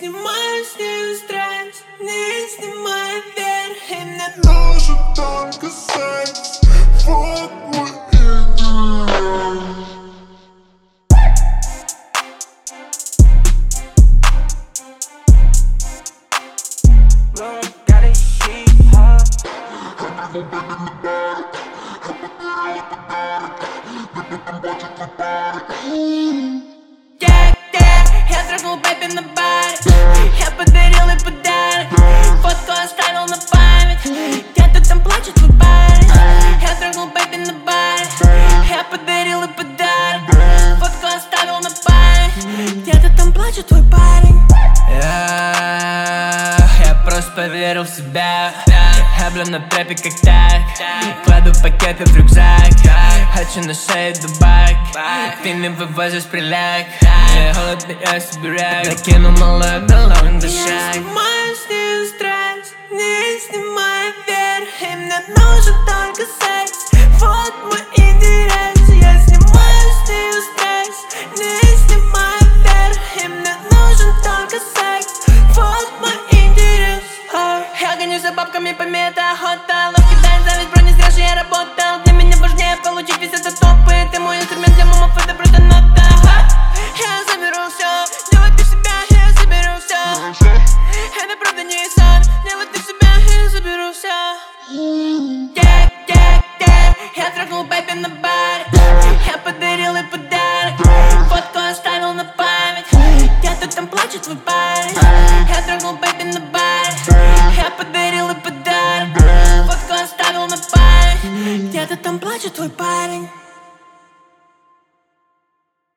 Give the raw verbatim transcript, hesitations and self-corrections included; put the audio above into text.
снимаю с нее стресс, не снимаю вверх, и мне нужен только секс. Вот мой идеал. Yeah, yeah, я трогал бэби на баре, я подарил ей подарок, фотку оставил на память, где-то там плачет твой парень. Я трогал бэби на баре, я подарил ей подарок, фотку оставил на память, где-то там плачет твой парень. Я, я просто поверил в себя, я блин на трэпе как так, кладу пакеты в рюкзак, хочу на шее дубак, ты не вывозишь приляг, мне холодно, я собираю, накину малую белую дышать. Я снимаю с нее стресс, не снимаю вверх, и мне нужен только секс. Вот мой